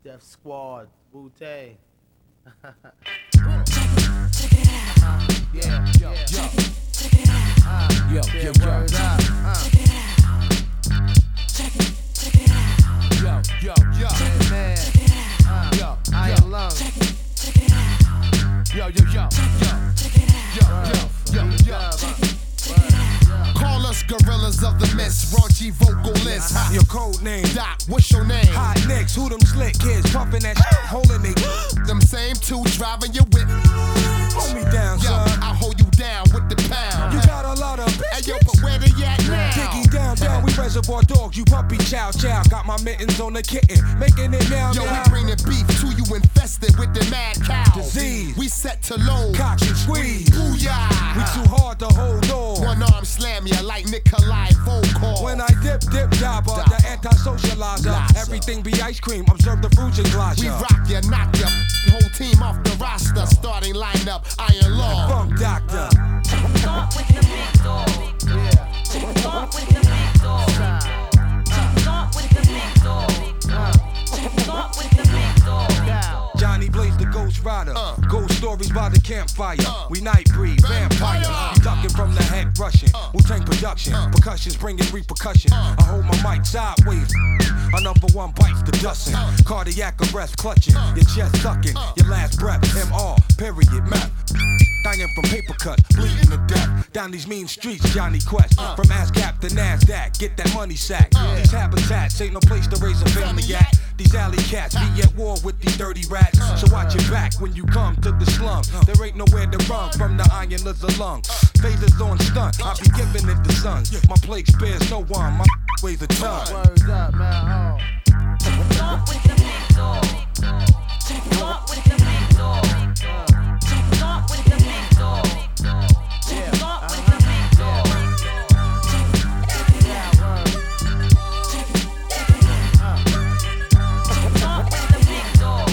Def Squad, Wu-Tang. Yeah, yo, yo. Yo, yo, word up. Yo, yo, yo. Man, yo, Iron Lung. Yo, yo, yo, yo, yo, yo, yo. Call us gorillas of the mist, raunchy vocalists. Your code name, Doc, what's your name? hot nicks, who them slick kids pumping that shit, holding they Them same two driving your whip. hold me down, Yo, son. I hold you down with the pound. You got a lot of Hey, yo, biscuits. but where they at now? Diggy down, we reservoir dogs, you puppy chow. Got my mittens on the kitten, making it now. Yo, we bringing beef to you infested with the mad cow. Disease. We set to load. Cock and squeeze. Booyah. We too hard to hold on. One arm slam ya like Nikolai Volkov. When I dip, dabba, the anti-socializer. Everything be ice cream, observe the fruit and glass. We rock ya, knock ya, whole team off the roster. Starting lineup, Iron Law. Funk doctor. Start with the big dog. Start with the big dog. Start with the big dog. Start with the big dog. Johnny Blaze the Ghost Rider. Ghost stories by the campfire. We night breed, vampire. We ducking from the head rushing. Wu-Tang production. Percussions bringing repercussion. I hold my mic sideways. A number one bites the dustin'. Cardiac arrest clutching. Your chest sucking. Your last breath. MR. Period. Map. Dying from paper cuts, bleeding to death. Down these mean streets, Johnny Quest. From ASCAP to NASDAQ, get that money sack. These habitats ain't no place to raise a family at. These alley cats be at war with these dirty rats. So watch your back when you come to the slum. There ain't nowhere to run from the iron lizard lung. Phasers on stunt, I be giving it the sons. My plague spares no one, my weighs a ton. Words up, man. Start with the big dog. Start with the big dog. Start with the big dog. Start with the big dog. Start with the big dog.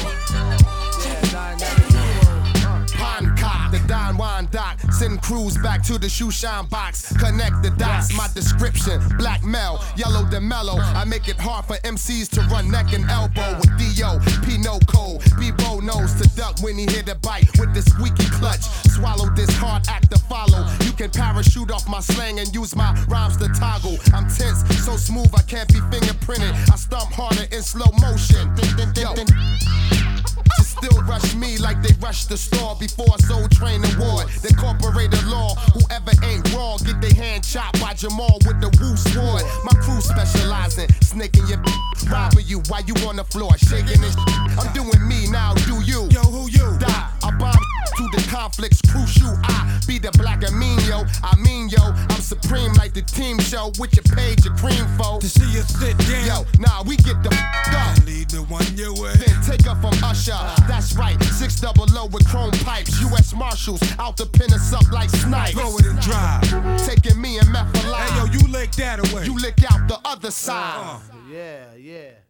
Pancop, the Don Juan Doc. Send crews back to the shoe shine box. Connect the dots, my description. Black Mel, yellow the mellow. I make it hard for MCs to run neck and elbow with D.O. P.No. Cole. B-Bo knows to duck when he hit a bite with the squeaky clutch. Swallow this hard act to follow. You can parachute off my slang and use my rhymes to toggle. I'm tense, so smooth I can't be fingerprinted. I stomp harder in slow motion. Yo. Just still rush me like they rushed the store before Soul Train Award. They incorporate the law. Whoever ain't raw, get their hand chopped by Jamal with the Woo sword. My crew specializing, snaking your robbing you while you on the floor, shaking this. I'm doing me now, do you? Yo, who you? Die. I bomb to the conflicts, crucial. I be the black amino. I mean, yo, I'm supreme like the team show with your page, your cream foe. To see you sit down. Yo, nah, we get the up. Lead the one your way. Then take up from Usher. That's right, 600 with chrome pipes. U.S. Marshals out to pin us up like snipes. Blow it and drive. Taking me and meth alive. Hey yo, you lick that away. You lick out the other side. Yeah, yeah.